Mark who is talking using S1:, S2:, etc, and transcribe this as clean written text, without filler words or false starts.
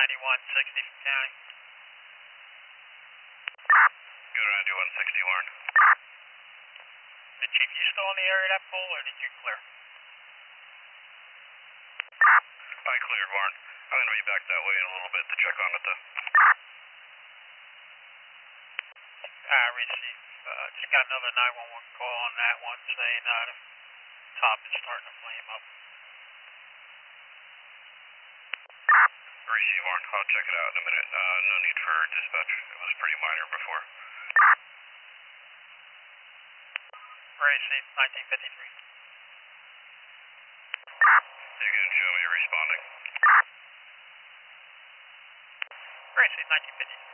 S1: 9160 from county.
S2: Go to 9160, Warren.
S1: And Chief, you still in the area of that pole, or did you clear?
S2: I cleared, Warren. I'm going to be back that way in a little bit to check on it, though.
S1: Receive. Just got another 911 call on that one saying the top is starting to flame up.
S2: Receive, Warren. I'll check it out in a minute. No need for dispatch. It was pretty minor before.
S1: Receive, 1953.
S2: You can show me responding.
S1: Receive, 1953.